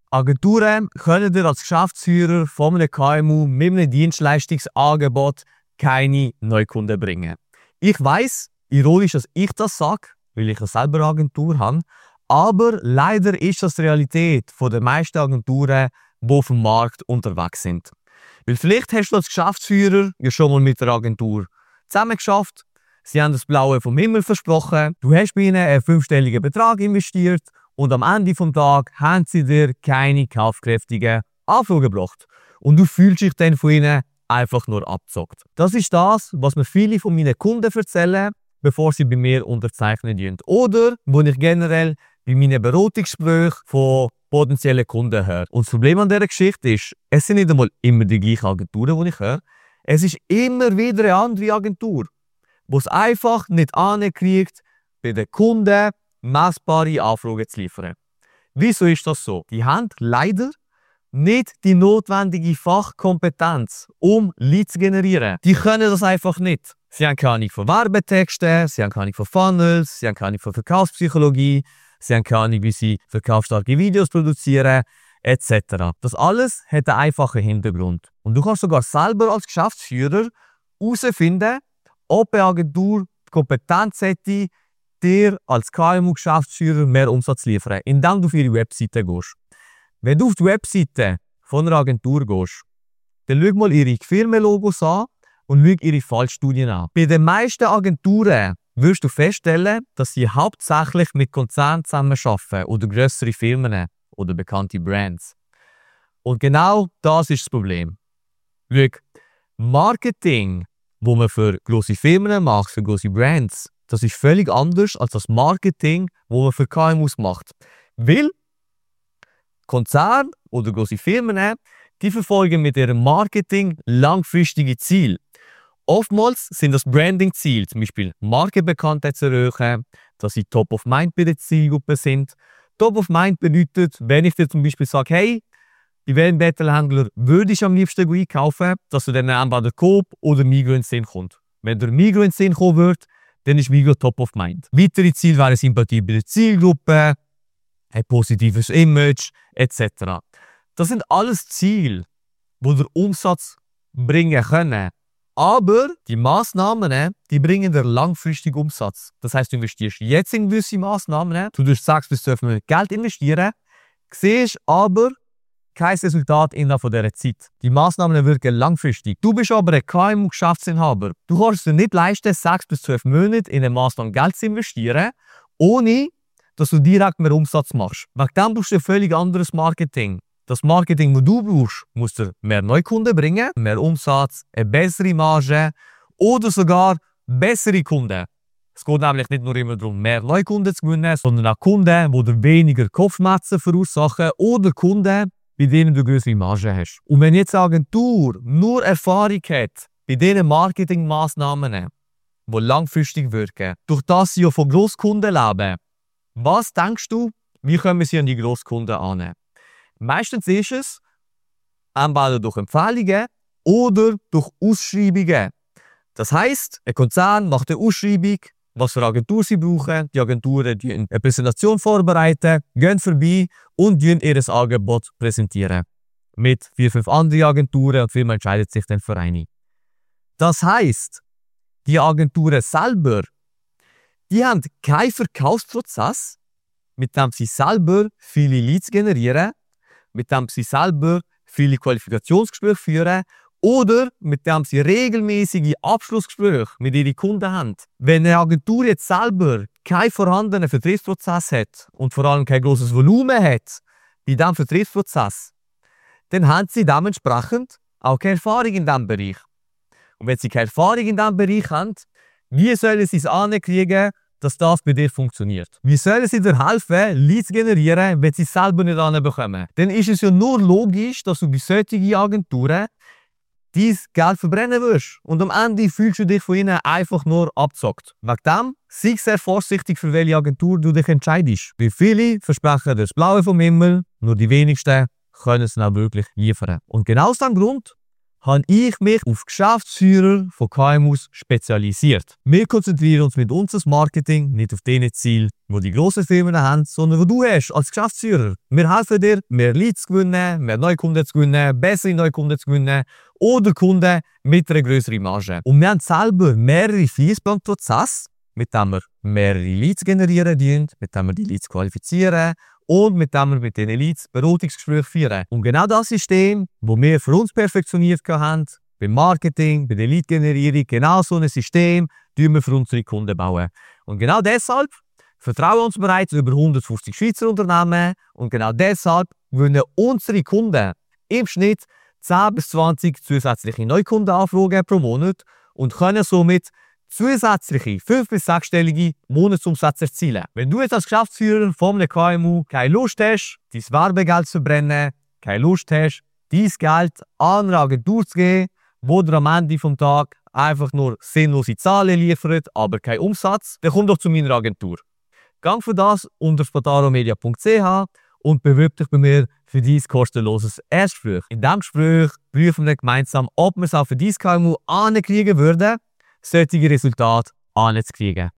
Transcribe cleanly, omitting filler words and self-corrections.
Agenturen können dir als Geschäftsführer von einem KMU mit einem Dienstleistungsangebot keine Neukunden bringen. Ich weiss, ironisch, dass ich das sage, weil ich selber eine Agentur habe, aber leider ist das die Realität der meisten Agenturen, die auf dem Markt unterwegs sind. Weil vielleicht hast du als Geschäftsführer ja schon mal mit der Agentur zusammengeschafft, sie haben das Blaue vom Himmel versprochen, du hast bei ihnen einen 5-stelligen Betrag investiert und am Ende des Tages haben sie dir keine kaufkräftigen Anfragen gebracht. Und du fühlst dich dann von ihnen einfach nur abgezockt. Das ist das, was mir viele von meinen Kunden erzählen, bevor sie bei mir unterzeichnen. Oder wo ich generell bei meinen Beratungsgesprächen von potenziellen Kunden höre. Und das Problem an dieser Geschichte ist, es sind nicht einmal immer die gleichen Agenturen, die ich höre. Es ist immer wieder eine andere Agentur, die es einfach nicht ankriegt, bei den Kunden messbare Anfragen zu liefern. Wieso ist das so? Die haben leider nicht die notwendige Fachkompetenz, um Leads zu generieren. Die können das einfach nicht. Sie haben keine Ahnung von Werbetexten, sie haben keine Ahnung von Funnels, sie haben keine Ahnung von Verkaufspsychologie, sie haben keine Ahnung, wie sie verkaufsstarke Videos produzieren, etc. Das alles hat einen einfachen Hintergrund. Und du kannst sogar selber als Geschäftsführer herausfinden, ob eine Agentur die Kompetenz hätte, dir als KMU-Geschäftsführer mehr Umsatz zu liefern, indem du auf ihre Webseite gehst. Wenn du auf die Webseite von einer Agentur gehst, dann schau mal ihre Firmenlogos an und schau ihre Fallstudien an. Bei den meisten Agenturen wirst du feststellen, dass sie hauptsächlich mit Konzernen zusammenarbeiten oder grössere Firmen oder bekannte Brands. Und genau das ist das Problem. Schau, Marketing, das man für grosse Firmen macht, für grosse Brands, das ist völlig anders als das Marketing, das man für KMUs macht. Weil Konzerne oder grosse Firmen, die verfolgen mit ihrem Marketing langfristige Ziele. Oftmals sind das Branding-Ziele, zum Beispiel Markenbekanntheit zu erhöhen, dass sie top of mind bei der Zielgruppe sind. Top of mind bedeutet, wenn ich dir zum Beispiel sage, hey, bei welchem Bettelhändler würde ich am liebsten einkaufen, dass du dann entweder Coop oder Migros in den Sinn kommt. Wenn der Migros in den Sinn kommen wird, dann ist Migros top of mind. Weitere Ziele wären Sympathie bei der Zielgruppe, ein positives Image, etc. Das sind alles Ziele, die den Umsatz bringen können. Aber die Massnahmen, die bringen dir langfristig Umsatz. Das heisst, du investierst jetzt in gewisse Massnahmen, du wirst 6 bis 12 Monate Geld investieren, siehst aber kein Resultat innerhalb von dieser Zeit. Die Massnahmen wirken langfristig. Du bist aber ein KMU-Geschäftsinhaber. Du kannst dir nicht leisten, 6 bis 12 Monate in eine Massnahme Geld zu investieren, ohne dass du direkt mehr Umsatz machst. Wegen dem brauchst du ein völlig anderes Marketing. Das Marketing, das du brauchst, muss dir mehr Neukunden bringen, mehr Umsatz, eine bessere Marge oder sogar bessere Kunden. Es geht nämlich nicht nur immer darum, mehr Neukunden zu gewinnen, sondern auch Kunden, die dir weniger Kopfschmerzen verursachen oder Kunden, bei denen du größere Marge hast. Und wenn jetzt eine Agentur nur Erfahrung hat bei diesen Marketingmaßnahmen, die langfristig wirken, durch das sie ja von Grosskunden leben, was denkst du, wie können wir sie an die Grosskunden annehmen? Meistens ist es entweder durch Empfehlungen oder durch Ausschreibungen. Das heisst, ein Konzern macht eine Ausschreibung, was für Agentur sie brauchen. Die Agenturen eine Präsentation vorbereiten, gehen vorbei und ihr Angebot präsentieren. Mit 4-5 anderen Agenturen und Firmen entscheidet sich dann für eine. Das heisst, die Agenturen selber, die haben keinen Verkaufsprozess, mit dem sie selber viele Leads generieren, mit dem sie selber viele Qualifikationsgespräche führen oder mit dem sie regelmäßige Abschlussgespräche mit ihren Kunden haben. Wenn eine Agentur jetzt selber keinen vorhandenen Vertriebsprozess hat und vor allem kein grosses Volumen hat bei diesem Vertriebsprozess, dann haben sie dementsprechend auch keine Erfahrung in diesem Bereich. Und wenn sie keine Erfahrung in diesem Bereich haben, wie sollen sie es ankriegen, dass das bei dir funktioniert? Wie sollen sie dir helfen, Leads zu generieren, wenn sie es selber nicht anbekommen? Dann ist es ja nur logisch, dass du bei solchen Agenturen dein Geld verbrennen wirst. Und am Ende fühlst du dich von ihnen einfach nur abgezockt. Wegen dem, sei sehr vorsichtig, für welche Agentur du dich entscheidest. Weil viele versprechen dir das Blaue vom Himmel, nur die wenigsten können es dann auch wirklich liefern. Und genau aus diesem Grund habe ich mich auf Geschäftsführer von KMUs spezialisiert. Wir konzentrieren uns mit unserem Marketing nicht auf die Ziele, die die grossen Firmen haben, sondern die du hast als Geschäftsführer. Wir helfen dir, mehr Leads zu gewinnen, mehr Neukunden zu gewinnen, bessere Neukunden zu gewinnen oder Kunden mit einer grösseren Marge. Und wir haben selber mehrere Fließbandprozesse, mit denen wir mehrere Leads generieren, mit denen wir die Leads qualifizieren und mit dem wir mit diesen Leads Beratungsgespräche führen. Und genau das System, das wir für uns perfektioniert haben, beim Marketing, bei der Lead-Generierung, genau so ein System, bauen wir für unsere Kunden bauen. Und genau deshalb vertrauen uns bereits über 150 Schweizer Unternehmen und genau deshalb gewinnen unsere Kunden im Schnitt 10 bis 20 zusätzliche Neukundenanfragen pro Monat und können somit zusätzliche 5- bis 6-stellige Monatsumsätze erzielen. Wenn du jetzt als Geschäftsführer von einem KMU keine Lust hast, dein Werbegeld zu verbrennen, keine Lust hast, dein Geld an eine Agentur zu geben, die dir am Ende des Tages einfach nur sinnlose Zahlen liefert, aber keinen Umsatz, dann komm doch zu meiner Agentur. Gang für das unter spataromedia.ch und bewirb dich bei mir für dein kostenloses Erstgespräch. In diesem Gespräch prüfen wir gemeinsam, ob wir es auch für dein KMU ankriegen würden, solche Resultate anzukriegen.